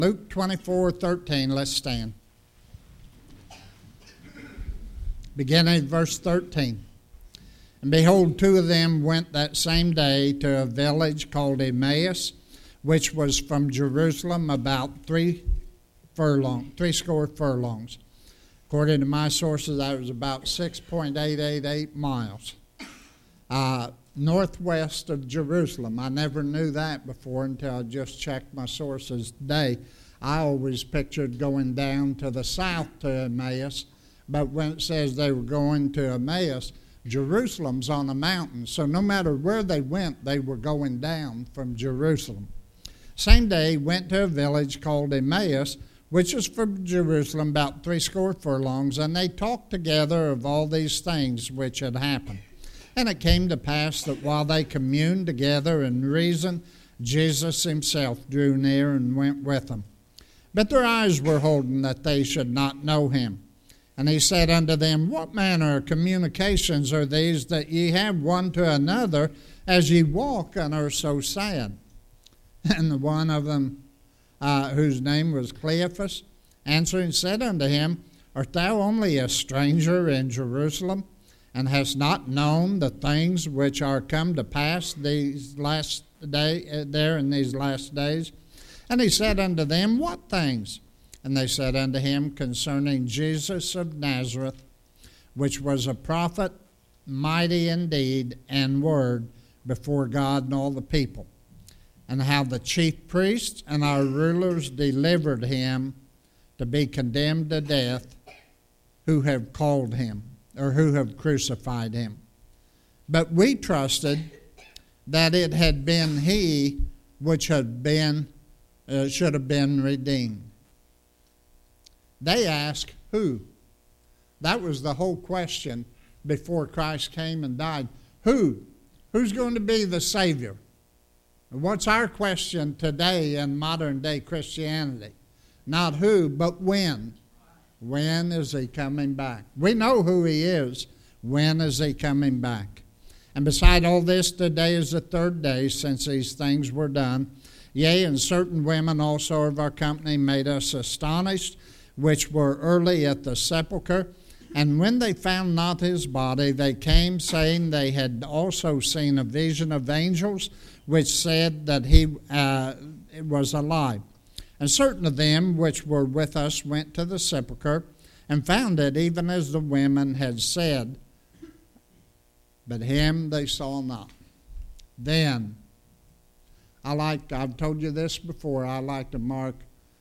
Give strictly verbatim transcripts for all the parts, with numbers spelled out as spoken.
Luke twenty-four thirteen, let's stand. Beginning at verse thirteen. And behold, two of them went that same day to a village called Emmaus, which was from Jerusalem about three furlong, three score furlongs. According to my sources, that was about six point eight eight eight miles. Uh, northwest of Jerusalem. I never knew that before until I just checked my sources today. I always pictured going down to the south to Emmaus, but when it says they were going to Emmaus, Jerusalem's on a mountain, so no matter where they went, they were going down from Jerusalem. Same day, went to a village called Emmaus, which is from Jerusalem about three score furlongs, and they talked together of all these things which had happened. And it came to pass that while they communed together and reasoned, Jesus himself drew near and went with them. But their eyes were holden that they should not know him. And he said unto them, What manner of communications are these that ye have one to another as ye walk and are so sad? And the one of them, uh, whose name was Cleophas, answering said unto him, Art thou only a stranger in Jerusalem, and hast not known the things which are come to pass these last day uh, there in these last days? And he said unto them, What things? And they said unto him, Concerning Jesus of Nazareth, which was a prophet, mighty in deed and word before God and all the people, and how the chief priests and our rulers delivered him to be condemned to death, who have called him, or who have crucified him. But we trusted that it had been he which had been, uh, should have been redeemed. They asked, who? That was the whole question before Christ came and died. Who? Who's going to be the Savior? What's our question today in modern day Christianity? Not who, but when. When is he coming back? We know who he is. When is he coming back? And beside all this, today is the third day since these things were done. Yea, and certain women also of our company made us astonished, which were early at the sepulchre. And when they found not his body, they came, saying they had also seen a vision of angels, which said that he uh, was alive. And certain of them which were with us went to the sepulchre, and found it even as the women had said, but him they saw not. Then, I like, I've told you this before, I like to mark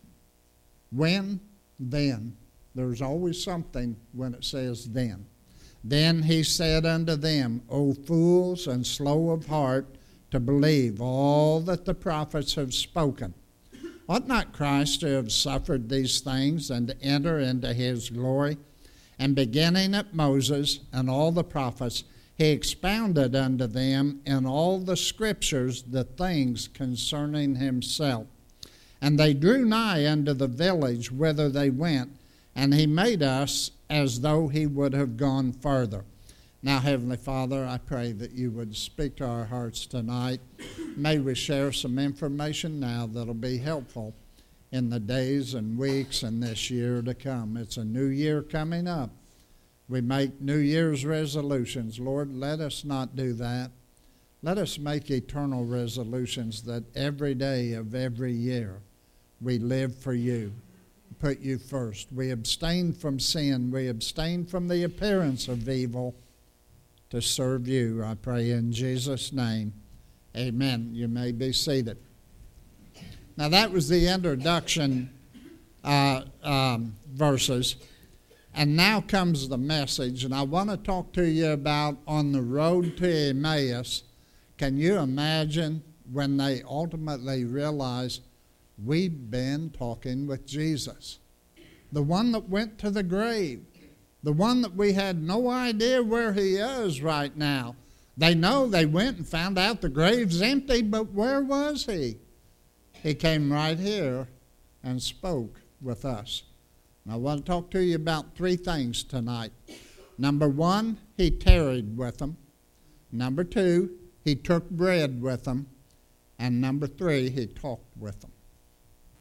when, then. There's always something when it says then. Then he said unto them, O fools and slow of heart to believe all that the prophets have spoken. Ought not Christ to have suffered these things and to enter into his glory? And beginning at Moses and all the prophets, he expounded unto them in all the scriptures the things concerning himself. And they drew nigh unto the village whither they went, and he made us as though he would have gone further. Now, Heavenly Father, I pray that you would speak to our hearts tonight. May we share some information now that'll be helpful in the days and weeks and this year to come. It's a new year coming up. We make New Year's resolutions. Lord, let us not do that. Let us make eternal resolutions that every day of every year we live for you. Put you first. We abstain from sin. We abstain from the appearance of evil to serve you. I pray in Jesus' name. Amen. You may be seated. Now that was the introduction uh, um, verses. And now comes the message. And I want to talk to you about on the road to Emmaus. Can you imagine when they ultimately realized we've been talking with Jesus, the one that went to the grave, the one that we had no idea where he is right now. They know they went and found out the grave's empty, but where was he? He came right here and spoke with us. And I want to talk to you about three things tonight. Number one, he tarried with them. Number two, he took bread with them. And number three, he talked with them.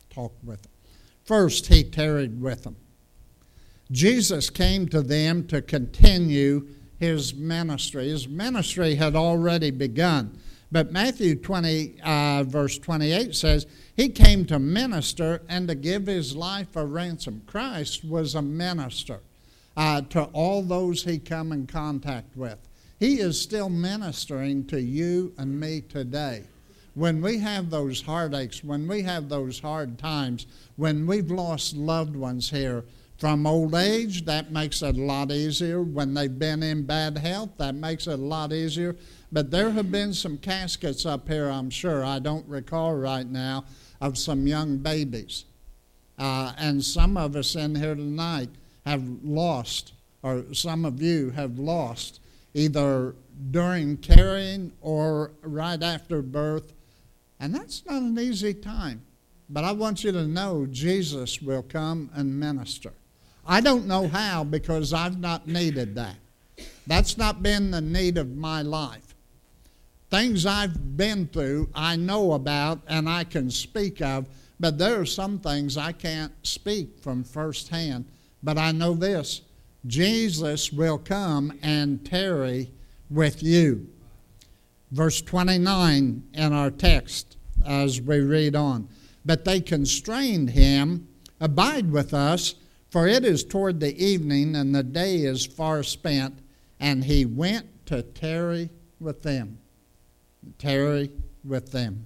talk with them. First, he tarried with them. Jesus came to them to continue his ministry. His ministry had already begun. But Matthew twenty, uh, verse twenty-eight says, he came to minister and to give his life a ransom. Christ was a minister uh, to all those he come in contact with. He is still ministering to you and me today. When we have those heartaches, when we have those hard times, when we've lost loved ones here from old age, that makes it a lot easier. When they've been in bad health, that makes it a lot easier. But there have been some caskets up here, I'm sure, I don't recall right now, of some young babies. Uh, and some of us in here tonight have lost, or some of you have lost, either during carrying or right after birth. And that's not an easy time. But I want you to know Jesus will come and minister. I don't know how, because I've not needed that. That's not been the need of my life. Things I've been through, I know about and I can speak of, but there are some things I can't speak from firsthand. But I know this, Jesus will come and tarry with you. Verse twenty-nine in our text as we read on. But they constrained him, abide with us, for it is toward the evening, and the day is far spent. And he went to tarry with them. Tarry with them.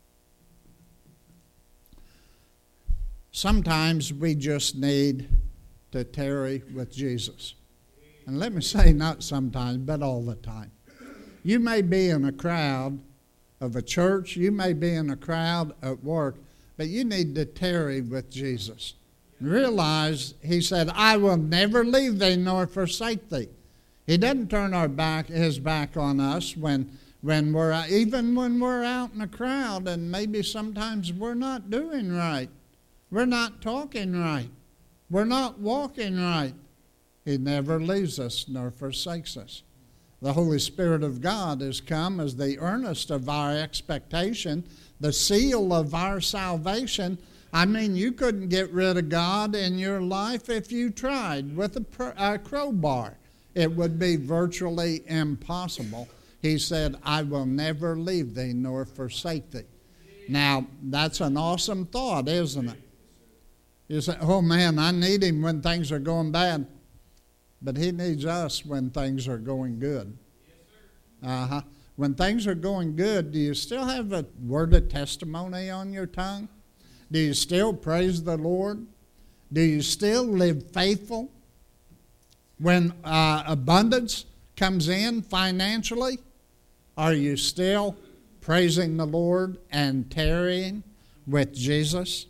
Sometimes we just need to tarry with Jesus. And let me say, not sometimes, but all the time. You may be in a crowd of a church, you may be in a crowd at work, but you need to tarry with Jesus. Realize, he said, I will never leave thee nor forsake thee. He doesn't turn our back, his back on us when, when we're, even when we're out in a crowd and maybe sometimes we're not doing right. We're not talking right. We're not walking right. He never leaves us nor forsakes us. The Holy Spirit of God has come as the earnest of our expectation, the seal of our salvation. I mean, you couldn't get rid of God in your life if you tried with a, pr- a crowbar. It would be virtually impossible. He said, I will never leave thee nor forsake thee. Now, that's an awesome thought, isn't it? You say, oh man, I need him when things are going bad. But he needs us when things are going good. Uh-huh. When things are going good, do you still have a word of testimony on your tongue? Do you still praise the Lord? Do you still live faithful? When uh, abundance comes in financially, are you still praising the Lord and tarrying with Jesus?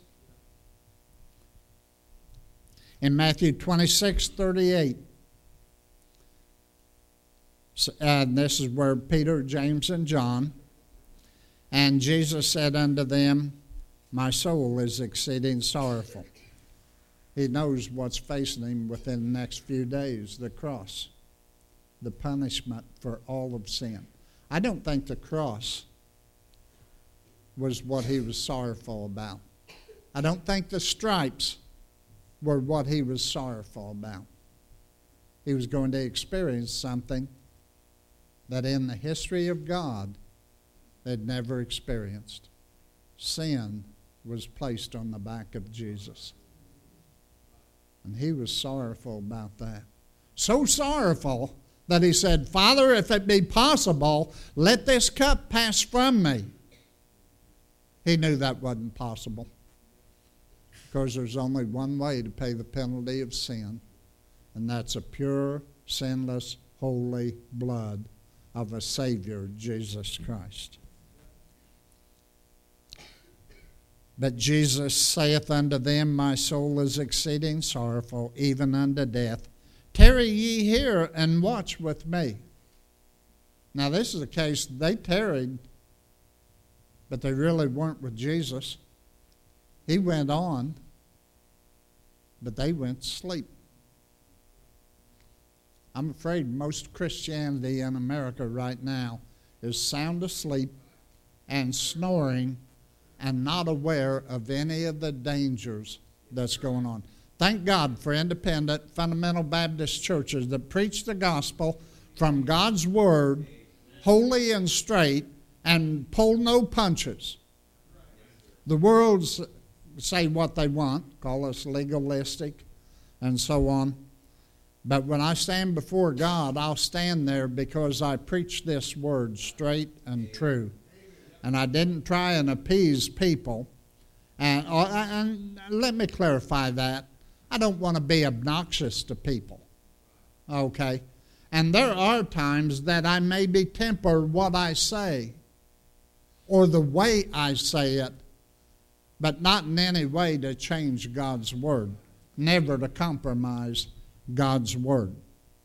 In Matthew twenty-six thirty-eight, and this is where Peter, James, and John, and Jesus said unto them, my soul is exceeding sorrowful. He knows what's facing him within the next few days, the cross, the punishment for all of sin. I don't think the cross was what he was sorrowful about. I don't think the stripes were what he was sorrowful about. He was going to experience something that in the history of God they'd never experienced. Sin was placed on the back of Jesus. And he was sorrowful about that. So sorrowful that he said, Father, if it be possible, let this cup pass from me. He knew that wasn't possible, because there's only one way to pay the penalty of sin, and that's a pure, sinless, holy blood of a Savior, Jesus Christ. But Jesus saith unto them, my soul is exceeding sorrowful, even unto death. Tarry ye here and watch with me. Now this is a case, they tarried, but they really weren't with Jesus. He went on, but they went to sleep. I'm afraid most Christianity in America right now is sound asleep and snoring and not aware of any of the dangers that's going on. Thank God for independent fundamental Baptist churches that preach the gospel from God's word, holy and straight, and pull no punches. The world's say what they want, call us legalistic, and so on. But when I stand before God, I'll stand there because I preach this word straight and true. And I didn't try and appease people. And, and let me clarify that. I don't want to be obnoxious to people. Okay? And there are times that I maybe temper what I say or the way I say it, but not in any way to change God's word, never to compromise God's word.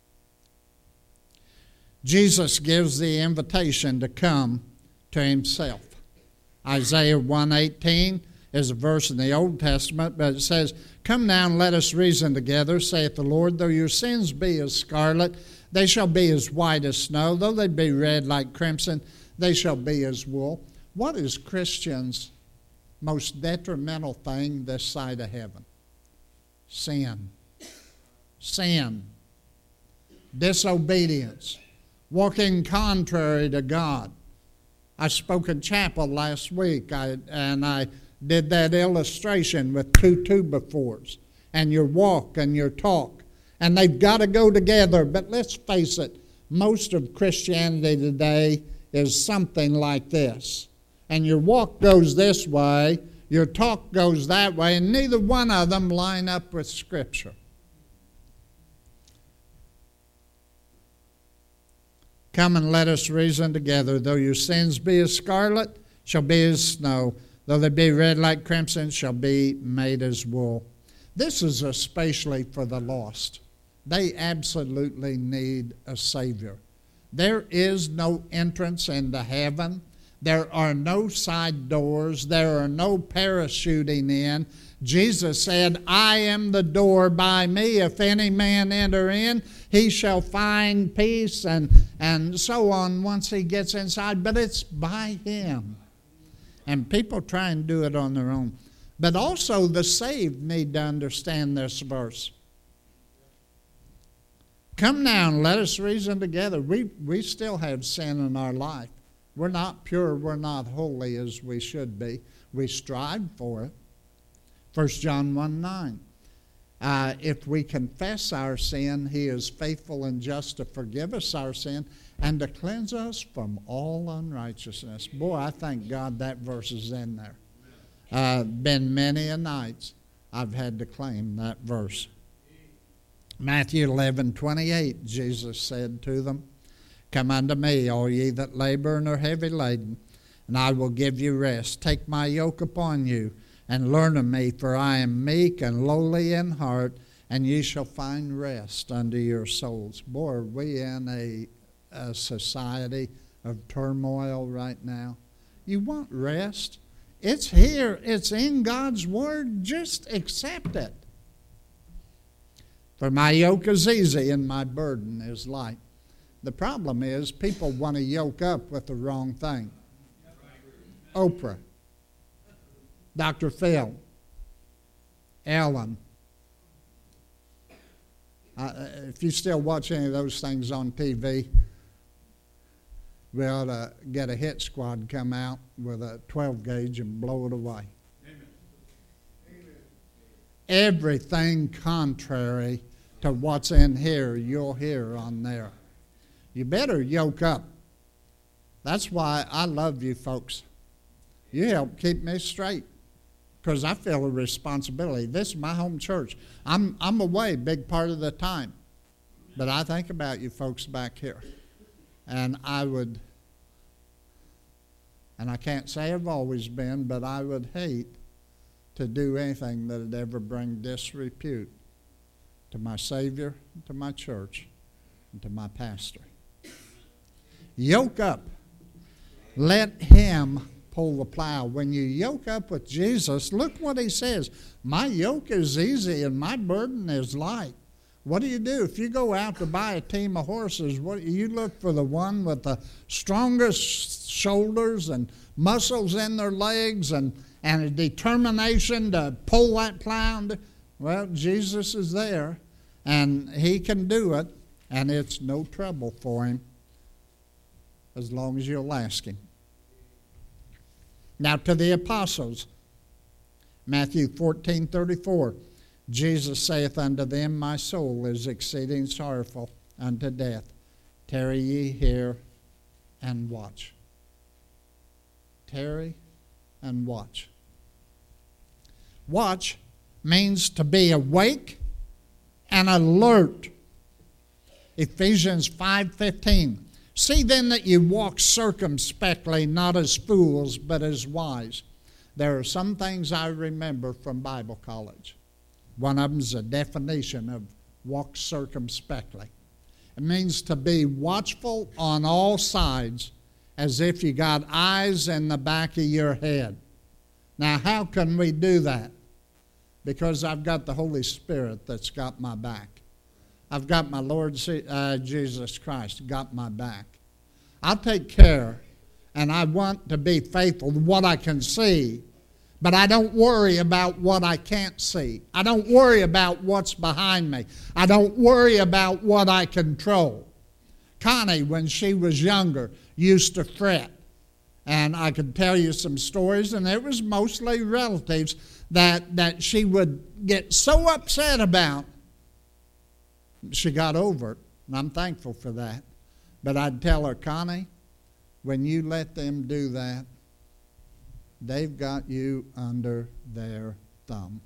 Jesus gives the invitation to come to himself. Isaiah one eighteen is a verse in the Old Testament, but it says, "Come now and let us reason together, saith the Lord. Though your sins be as scarlet, they shall be as white as snow. Though they be red like crimson, they shall be as wool." What is Christians' most detrimental thing this side of heaven? Sin. Sin. Disobedience. Walking contrary to God. I spoke in chapel last week, I, and I did that illustration with two two-by-fours, and your walk and your talk. And they've got to go together, but let's face it, most of Christianity today is something like this. And your walk goes this way, your talk goes that way, and neither one of them line up with Scripture. Come and let us reason together. Though your sins be as scarlet, shall be as snow. Though they be red like crimson, shall be made as wool. This is especially for the lost. They absolutely need a Savior. There is no entrance into heaven. There are no side doors. There are no parachuting in. Jesus said, "I am the door. By me, if any man enter in, he shall find peace," and, and so on once he gets inside. But it's by him. And people try and do it on their own. But also the saved need to understand this verse. Come now and let us reason together. We, we still have sin in our life. We're not pure, we're not holy as we should be. We strive for it. First John one nine. Uh, if we confess our sin, he is faithful and just to forgive us our sin and to cleanse us from all unrighteousness. Boy, I thank God that verse is in there. Uh, been many a nights I've had to claim that verse. Matthew eleven twenty-eight, Jesus said to them, "Come unto me, all ye that labor and are heavy laden, and I will give you rest. Take my yoke upon you, and learn of me, for I am meek and lowly in heart, and ye shall find rest unto your souls." Boy, are we in a, a society of turmoil right now. You want rest? It's here. It's in God's Word. Just accept it. For my yoke is easy and my burden is light. The problem is people want to yoke up with the wrong thing. Oprah, Doctor Phil, Ellen. Uh, if you still watch any of those things on T V, we ought to get a hit squad come out with a twelve gauge and blow it away. Amen. Everything contrary to what's in here, you'll hear on there. You better yoke up. That's why I love you folks. You help keep me straight because I feel a responsibility. This is my home church. I'm, I'm away a big part of the time, but I think about you folks back here. And I would, and I can't say I've always been, but I would hate to do anything that would ever bring disrepute to my Savior, to my church, and to my pastor. Yoke up. Let him pull the plow. When you yoke up with Jesus, look what he says. My yoke is easy and my burden is light. What do you do? If you go out to buy a team of horses, what you look for the one with the strongest shoulders and muscles in their legs and, and a determination to pull that plow. And do, well, Jesus is there, and he can do it, and it's no trouble for him as long as you'll ask him. Now to the apostles, Matthew fourteen thirty-four, Jesus saith unto them, my soul is exceeding sorrowful unto death. Tarry ye here and watch. Tarry and watch. Watch means to be awake and alert. Ephesians five fifteen. See then that you walk circumspectly, not as fools, but as wise. There are some things I remember from Bible college. One of them is a definition of walk circumspectly. It means to be watchful on all sides, as if you got eyes in the back of your head. Now, how can we do that? Because I've got the Holy Spirit that's got my back. I've got my Lord uh, Jesus Christ got my back. I'll take care, and I want to be faithful to what I can see, but I don't worry about what I can't see. I don't worry about what's behind me. I don't worry about what I control. Connie, when she was younger, used to fret. And I could tell you some stories, and it was mostly relatives that, that she would get so upset about. She got over it, and I'm thankful for that. But I'd tell her, Connie, when you let them do that, they've got you under their thumb.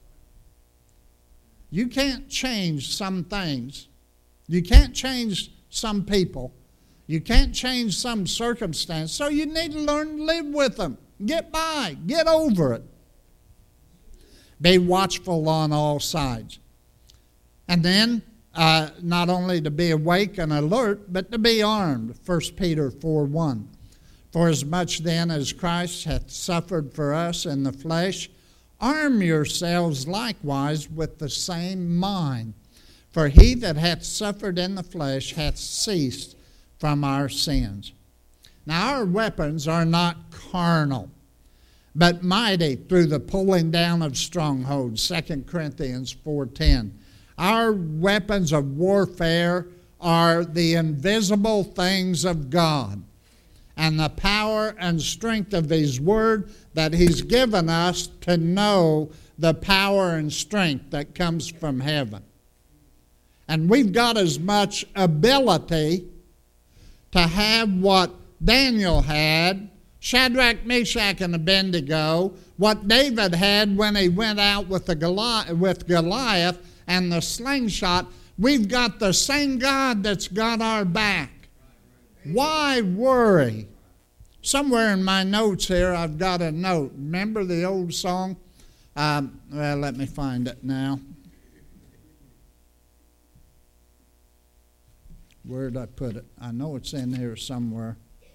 You can't change some things. You can't change some people. You can't change some circumstance. So you need to learn to live with them. Get by. Get over it. Be watchful on all sides. And then, uh, not only to be awake and alert, but to be armed. First Peter four one. For as much then as Christ hath suffered for us in the flesh, arm yourselves likewise with the same mind. For he that hath suffered in the flesh hath ceased from our sins. Now our weapons are not carnal, but mighty through the pulling down of strongholds. Second Corinthians four ten. Our weapons of warfare are the invisible things of God, and the power and strength of his word that he's given us to know the power and strength that comes from heaven. And we've got as much ability to have what Daniel had, Shadrach, Meshach, and Abednego, what David had when he went out with, the Goliath, with Goliath and the slingshot. We've got the same God that's got our back. Why worry? Somewhere in my notes here, I've got a note. Remember the old song? Um, well, let me find it now. Where did I put it? I know it's in here somewhere.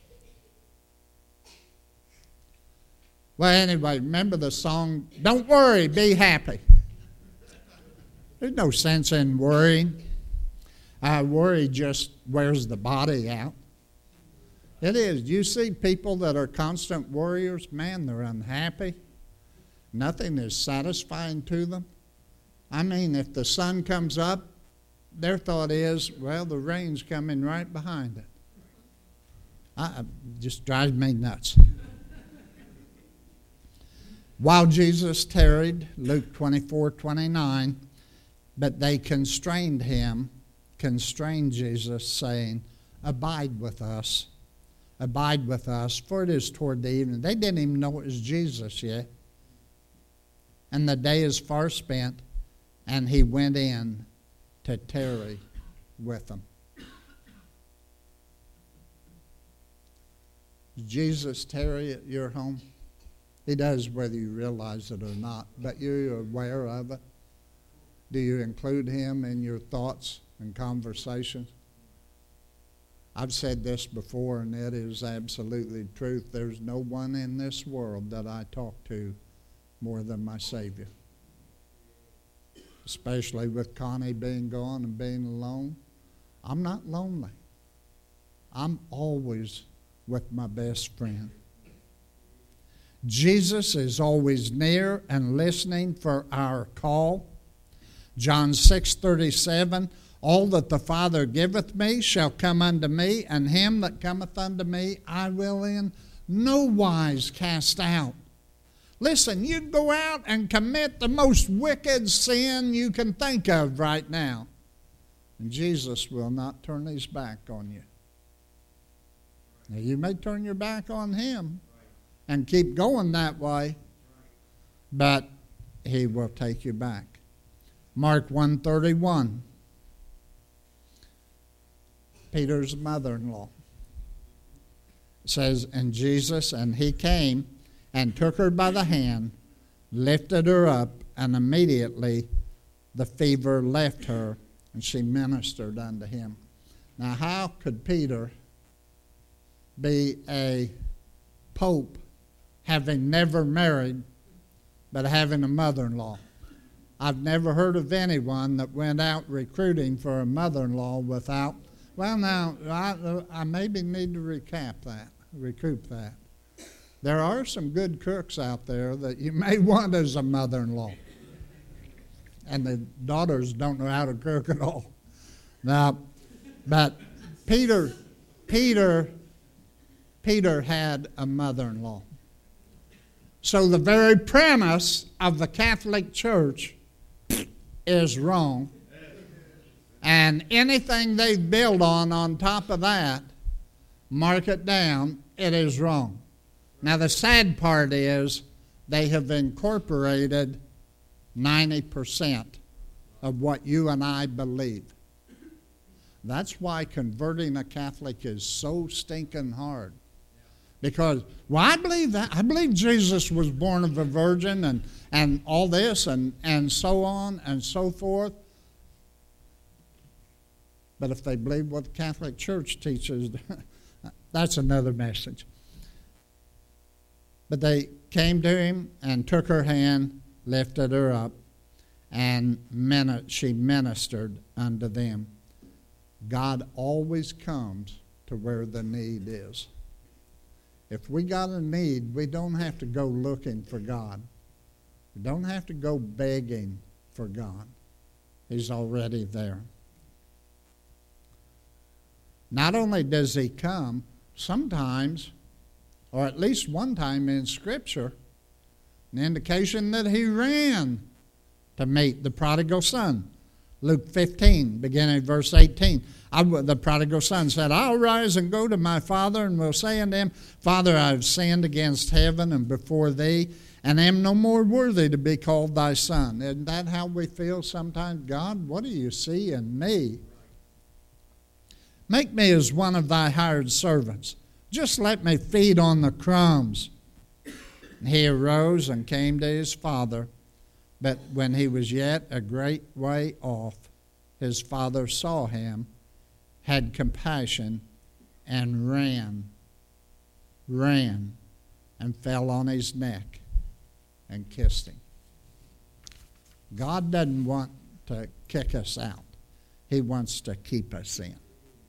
Well, anyway, remember the song, Don't Worry, Be Happy. There's no sense in worrying. Uh, worry just wears the body out. It is. You see people that are constant worriers, man, they're unhappy. Nothing is satisfying to them. I mean, if the sun comes up, their thought is, well, the rain's coming right behind it. I, it just drives me nuts. While Jesus tarried, Luke twenty-four twenty-nine, but they constrained him, constrained Jesus, saying, abide with us, abide with us, for it is toward the evening. They didn't even know it was Jesus yet. And the day is far spent, and he went in to tarry with them. Does Jesus tarry at your home? He does, whether you realize it or not, but you're aware of it. Do you include him in your thoughts and conversations? I've said this before, and it is absolutely truth. There's no one in this world that I talk to more than my Savior. Especially with Connie being gone and being alone. I'm not lonely. I'm always with my best friend. Jesus is always near and listening for our call. John six thirty-seven, all that the Father giveth me shall come unto me, and him that cometh unto me I will in no wise cast out. Listen, you go out and commit the most wicked sin you can think of right now, and Jesus will not turn his back on you. Now, you may turn your back on him and keep going that way, but he will take you back. Mark one thirty-one, Peter's mother-in-law says, and Jesus, and he came and took her by the hand, lifted her up, and immediately the fever left her, and she ministered unto him. Now, how could Peter be a pope having never married but having a mother-in-law? I've never heard of anyone that went out recruiting for a mother-in-law without, well, now, I, I maybe need to recap that, recoup that. There are some good cooks out there that you may want as a mother-in-law. And the daughters don't know how to cook at all. Now, but Peter, Peter, Peter had a mother-in-law. So the very premise of the Catholic Church is wrong. And anything they build on on top of that, mark it down, it is wrong. Now the sad part is they have incorporated ninety percent of what you and I believe. That's why converting a Catholic is so stinking hard. Because, well, I believe that. I believe Jesus was born of a virgin and, and all this and, and so on and so forth. But if they believe what the Catholic Church teaches, that's another message. But they came to him and took her hand, lifted her up, and she ministered unto them. God always comes to where the need is. If we got a need, we don't have to go looking for God. We don't have to go begging for God. He's already there. Not only does he come, sometimes, or at least one time in Scripture, an indication that he ran to meet the prodigal son. Luke fifteen, beginning at verse eighteen. I, the prodigal son said, I'll rise and go to my father, and will say unto him, Father, I have sinned against heaven and before thee, and am no more worthy to be called thy son. Isn't that how we feel sometimes? God, what do you see in me? Make me as one of thy hired servants. Just let me feed on the crumbs. And he arose and came to his father. But when he was yet a great way off, his father saw him, had compassion, and ran, ran, and fell on his neck and kissed him. God doesn't want to kick us out. He wants to keep us in.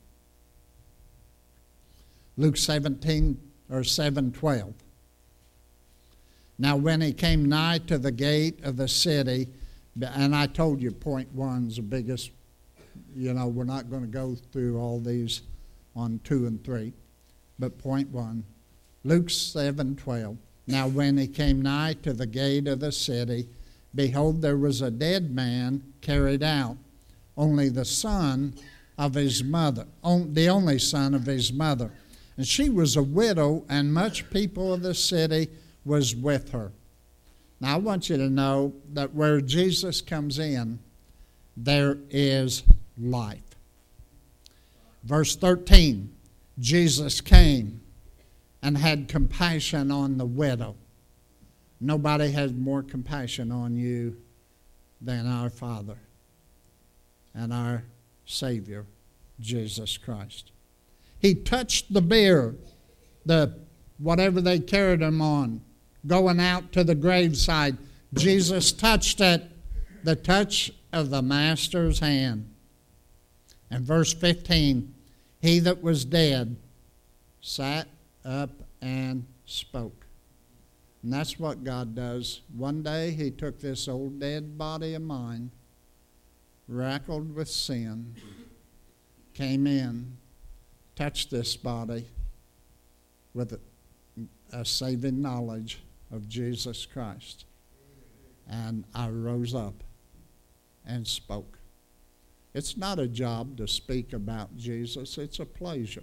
Luke seventeen or seven twelve. Now when he came nigh to the gate of the city, and I told you point one's the biggest, you know, we're not going to go through all these on two and three, but point one, Luke seven twelve. Now when he came nigh to the gate of the city, behold, there was a dead man carried out, only the son of his mother, the only son of his mother. And she was a widow, and much people of the city was with her. Now I want you to know that where Jesus comes in, there is life. Verse thirteen, Jesus came and had compassion on the widow. Nobody has more compassion on you than our Father and our Savior, Jesus Christ. He touched the bier, the whatever they carried him on, going out to the graveside. Jesus touched it, the touch of the Master's hand. And verse fifteen, he that was dead sat up and spoke. And that's what God does. One day he took this old dead body of mine, rackled with sin, came in, touched this body with a, a saving knowledge of Jesus Christ. And I rose up and spoke. It's not a job to speak about Jesus. It's a pleasure.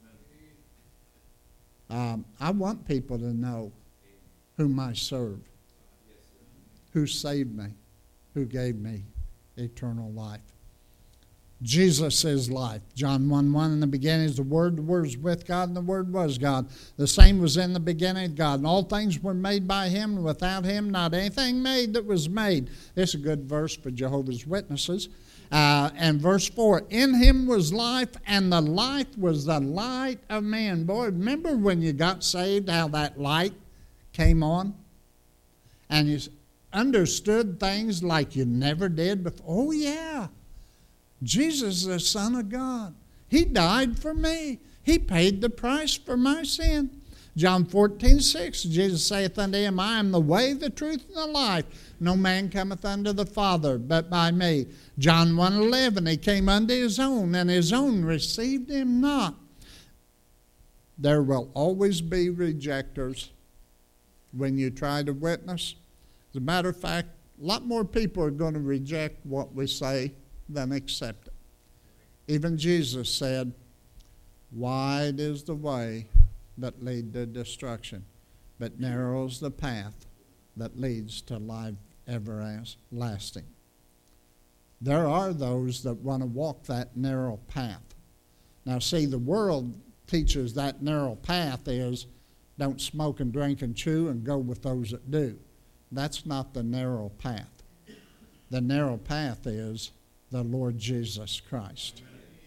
Um, I want people to know whom I serve, who saved me, who gave me eternal life. Jesus is life. John one one, in the beginning is the Word, the Word was with God, and the Word was God. The same was in the beginning of God, and all things were made by Him, and without Him not anything made that was made. This is a good verse for Jehovah's Witnesses. Uh, and verse four, in Him was life, and the life was the light of man. Boy, remember when you got saved, how that light came on? And you understood things like you never did before. Oh, yeah. Jesus is the Son of God. He died for me. He paid the price for my sin. John fourteen six, Jesus saith unto him, I am the way, the truth, and the life. No man cometh unto the Father but by me. John one eleven, he came unto his own, and his own received him not. There will always be rejectors when you try to witness. As a matter of fact, a lot more people are going to reject what we say than accept it. Even Jesus said, wide is the way that leads to destruction, but narrow is the path that leads to life everlasting. There are those that want to walk that narrow path. Now see, the world teaches that narrow path is don't smoke and drink and chew and go with those that do. That's not the narrow path. The narrow path is the Lord Jesus Christ.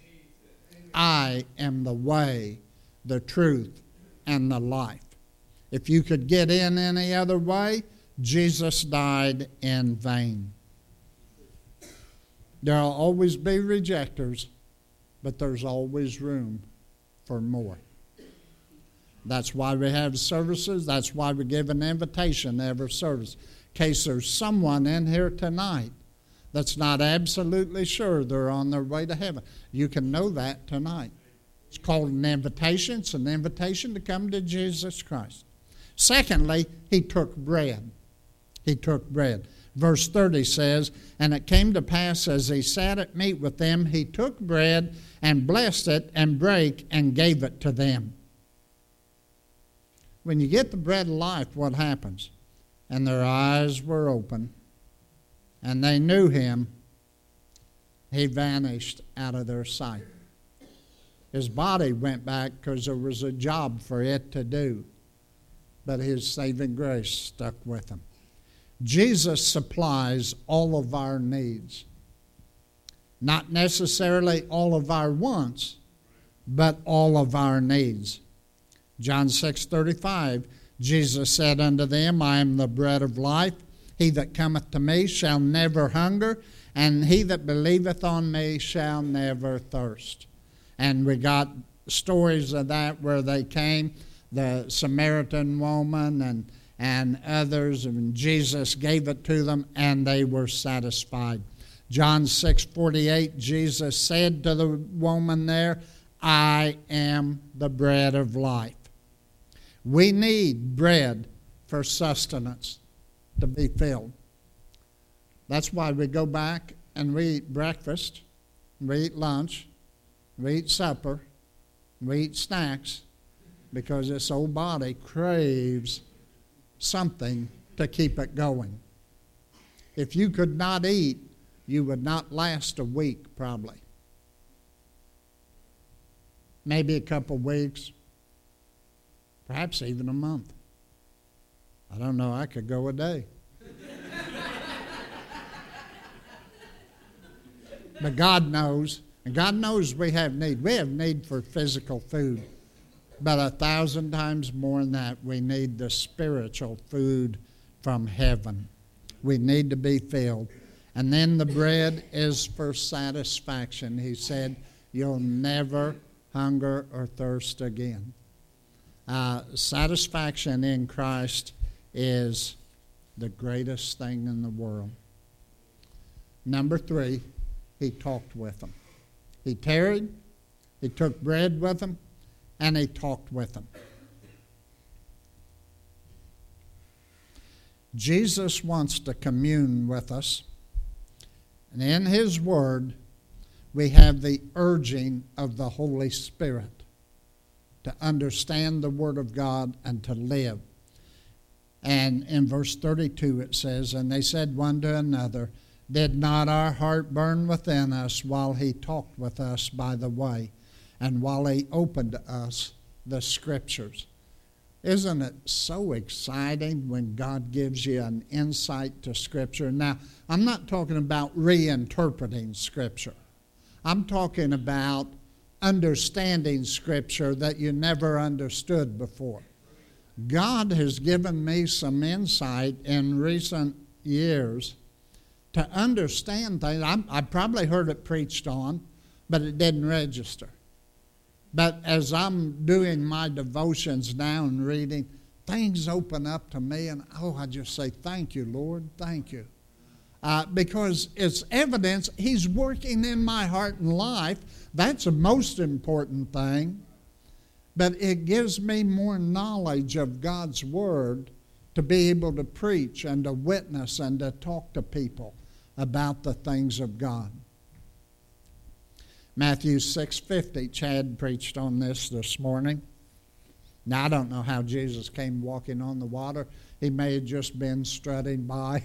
I am the way, the truth, and the life. If you could get in any other way, Jesus died in vain. There will always be rejectors, but there's always room for more. That's why we have services. That's why we give an invitation to every service. In case there's someone in here tonight that's not absolutely sure they're on their way to heaven. You can know that tonight. It's called an invitation. It's an invitation to come to Jesus Christ. Secondly, he took bread. He took bread. Verse thirty says, and it came to pass as he sat at meat with them, he took bread and blessed it and brake and gave it to them. When you get the bread of life, what happens? And their eyes were open, and they knew him. He vanished out of their sight. His body went back because there was a job for it to do, but his saving grace stuck with him. Jesus supplies all of our needs. Not necessarily all of our wants, but all of our needs. John six thirty-five, Jesus said unto them, I am the bread of life. He that cometh to me shall never hunger, and he that believeth on me shall never thirst. And we got stories of that where they came, the Samaritan woman and, and others, and Jesus gave it to them, and they were satisfied. John six forty-eight, Jesus said to the woman there, I am the bread of life. We need bread for sustenance to be filled. That's why we go back and we eat breakfast, we eat lunch, we eat supper, we eat snacks, because this old body craves something to keep it going. If you could not eat, you would not last a week probably. Maybe a couple weeks, perhaps even a month. I don't know, I could go a day. But God knows, and God knows we have need. We have need for physical food, but a thousand times more than that, we need the spiritual food from heaven. We need to be filled. And then the bread is for satisfaction. He said, you'll never hunger or thirst again. Uh, satisfaction in Christ is the greatest thing in the world. Number three, he talked with them. He tarried, he took bread with them, and he talked with them. Jesus wants to commune with us, and in his word, we have the urging of the Holy Spirit to understand the word of God and to live. And in verse thirty-two it says, "And they said one to another, Did not our heart burn within us while he talked with us by the way, and while he opened to us the Scriptures?" Isn't it so exciting when God gives you an insight to Scripture? Now, I'm not talking about reinterpreting Scripture. I'm talking about understanding Scripture that you never understood before. God has given me some insight in recent years to understand things. I'm, I probably heard it preached on, but it didn't register. But as I'm doing my devotions now and reading, things open up to me, and oh, I just say, thank you, Lord, thank you. Uh, because it's evidence he's working in my heart and life. That's the most important thing. But it gives me more knowledge of God's Word to be able to preach and to witness and to talk to people about the things of God. Matthew six fifty, Chad preached on this this morning. Now, I don't know how Jesus came walking on the water. He may have just been strutting by.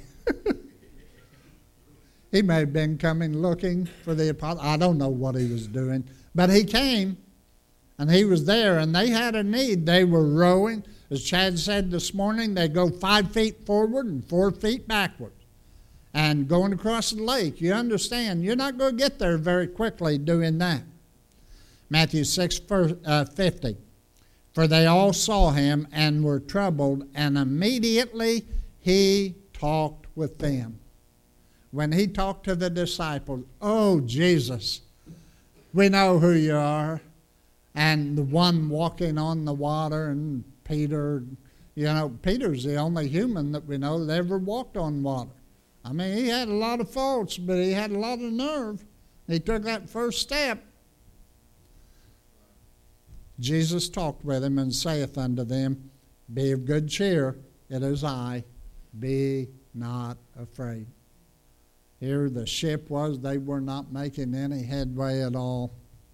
He may have been coming looking for the apostles. I don't know what he was doing. But he came, and he was there, and they had a need. They were rowing. As Chad said this morning, they go five feet forward and four feet backward. And going across the lake, you understand, you're not going to get there very quickly doing that. Matthew six fifty, "For they all saw him and were troubled, and immediately he talked with them." When he talked to the disciples, "Oh, Jesus, we know who you are." And the one walking on the water, and Peter, you know, Peter's the only human that we know that ever walked on water. I mean, he had a lot of faults, but he had a lot of nerve. He took that first step. Jesus talked with him and saith unto them, "Be of good cheer, it is I, be not afraid." Here the ship was, they were not making any headway at all.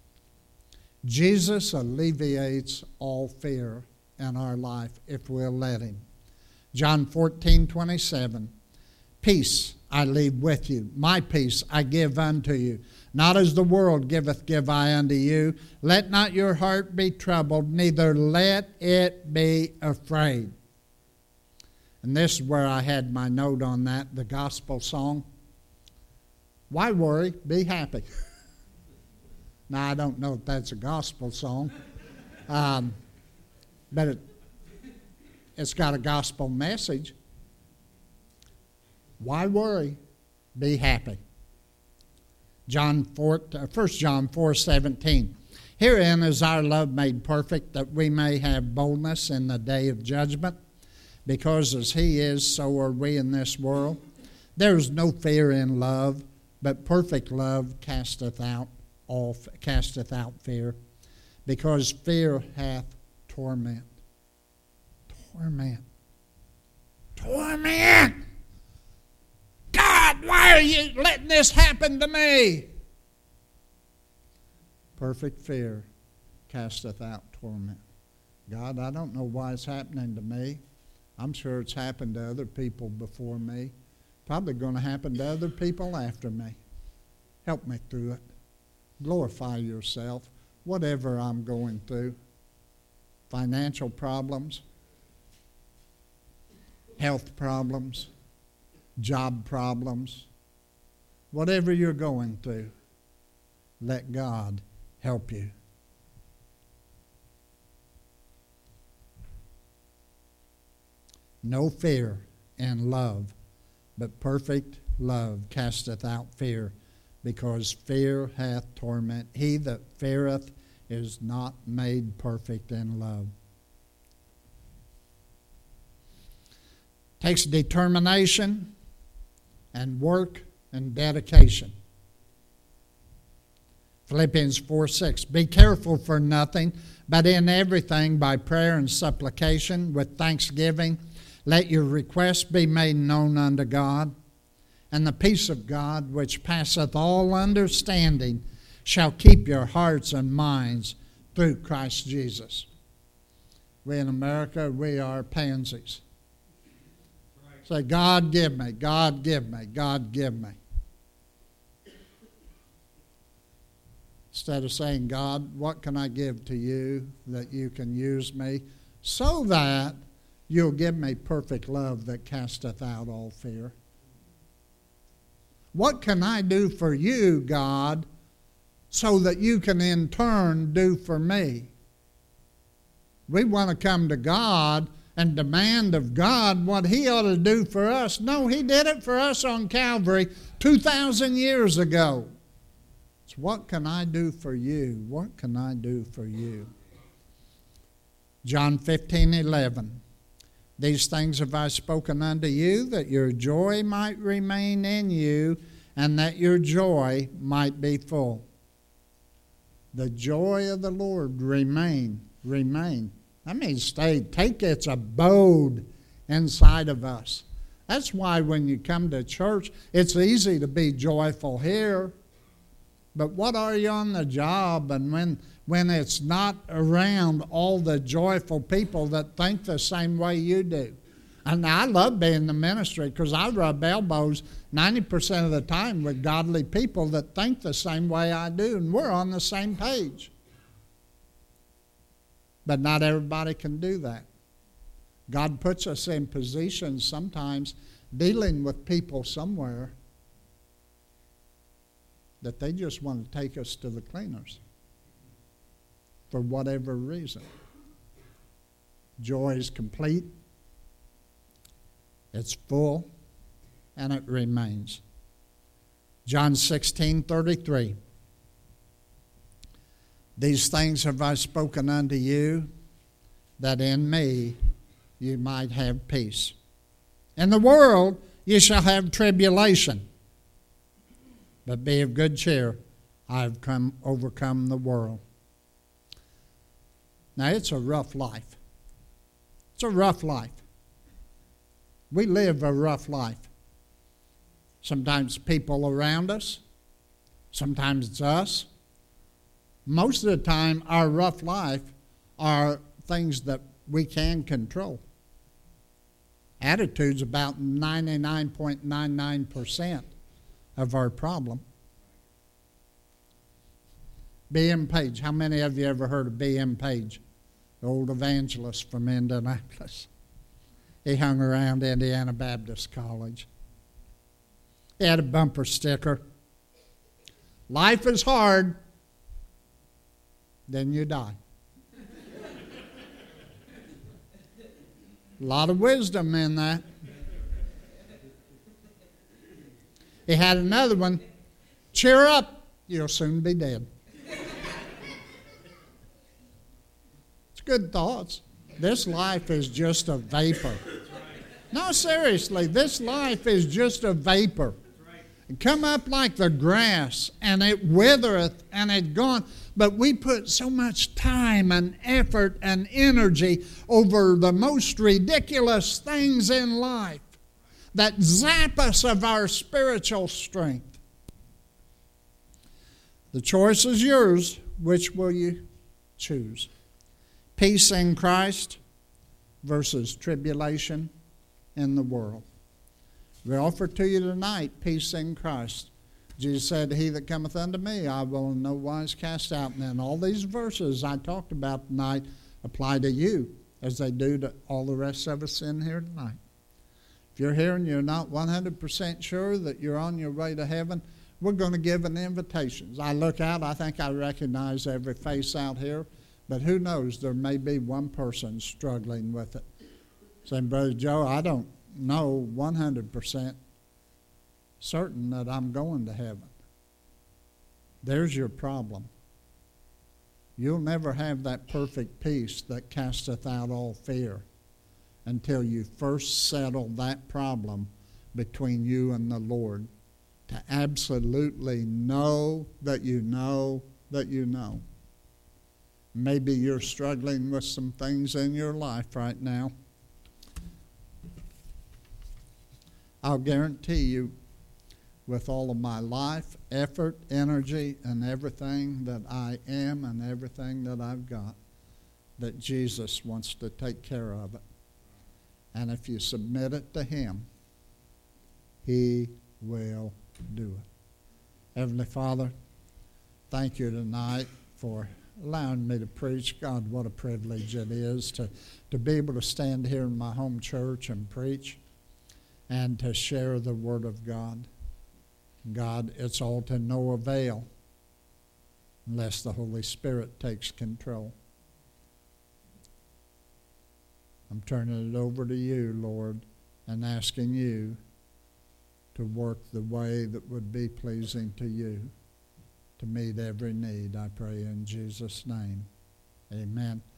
Jesus alleviates all fear in our life if we'll let him. John fourteen twenty-seven, "Peace I leave with you, my peace I give unto you. Not as the world giveth, give I unto you. Let not your heart be troubled, neither let it be afraid." And this is where I had my note on that, the gospel song. Why worry? Be happy. Now, I don't know if that's a gospel song, um, but it, it's got a gospel message. Why worry? Be happy. John four, First John four seventeen. "Herein is our love made perfect, that we may have boldness in the day of judgment. Because as he is, so are we in this world. There is no fear in love, but perfect love casteth out all casteth out fear, because fear hath torment." Torment. Torment! God, why are you letting this happen to me? Perfect fear casteth out torment. God, I don't know why it's happening to me. I'm sure it's happened to other people before me. Probably going to happen to other people after me. Help me through it. Glorify yourself, whatever I'm going through. Financial problems, health problems, job problems, whatever you're going through, let God help you. No fear in love, but perfect love casteth out fear, because fear hath torment. He that feareth is not made perfect in love. Takes determination and work and dedication. Philippians four six, be careful for nothing, but in everything by prayer and supplication with thanksgiving, let your requests be made known unto God, and the peace of God, which passeth all understanding, shall keep your hearts and minds through Christ Jesus. We in America, we are pansies. Say, God give me, God give me, God give me. Instead of saying, God, what can I give to you that you can use me so that you'll give me perfect love that casteth out all fear? What can I do for you, God, so that you can in turn do for me? We want to come to God and demand of God what He ought to do for us. No, He did it for us on Calvary two thousand years ago. So what can I do for you? What can I do for you? John fifteen eleven. These things have I spoken unto you, that your joy might remain in you, and that your joy might be full. The joy of the Lord remain, remain. That means stay, take its abode inside of us. That's why when you come to church, it's easy to be joyful here. But what are you on the job, and when when it's not around all the joyful people that think the same way you do? And I love being in the ministry because I rub elbows ninety percent of the time with godly people that think the same way I do, and we're on the same page. But not everybody can do that. God puts us in positions sometimes dealing with people somewhere that they just want to take us to the cleaners for whatever reason. Joy is complete, it's full, and it remains. John sixteen thirty-three. These things have I spoken unto you, that in me you might have peace. In the world you shall have tribulation, but be of good cheer. I have come overcome the world. Now, it's a rough life. It's a rough life. We live a rough life. Sometimes people around us. Sometimes it's us. Most of the time, our rough life are things that we can control. Attitude's about ninety-nine point nine nine percent of our problem. B M Page. How many of you ever heard of B M Page? The old evangelist from Indianapolis. He hung around Indiana Baptist College. He had a bumper sticker. Life is hard, then you die. A lot of wisdom in that. He had another one. Cheer up, you'll soon be dead. It's good thoughts. This life is just a vapor. No, seriously, this life is just a vapor. It come up like the grass, and it withereth, and it gone. But we put so much time and effort and energy over the most ridiculous things in life that zap us of our spiritual strength. The choice is yours. Which will you choose? Peace in Christ versus tribulation in the world. We offer to you tonight peace in Christ. Jesus said, he that cometh unto me, I will in no wise cast out. And then all these verses I talked about tonight apply to you as they do to all the rest of us in here tonight. If you're here and you're not one hundred percent sure that you're on your way to heaven, we're going to give an invitation. As I look out, I think I recognize every face out here, but who knows, there may be one person struggling with it. Saying, Brother Joe, I don't know one hundred percent certain that I'm going to heaven. There's your problem. You'll never have that perfect peace that casteth out all fear until you first settle that problem between you and the Lord. To absolutely know that you know that you know. Maybe you're struggling with some things in your life right now. I'll guarantee you, with all of my life, effort, energy, and everything that I am and everything that I've got, that Jesus wants to take care of it. And if you submit it to Him, He will do it. Heavenly Father, thank you tonight for allowing me to preach. God, what a privilege it is to, to be able to stand here in my home church and preach and to share the Word of God. God, it's all to no avail unless the Holy Spirit takes control. I'm turning it over to you, Lord, and asking you to work the way that would be pleasing to you, to meet every need, I pray in Jesus' name. Amen.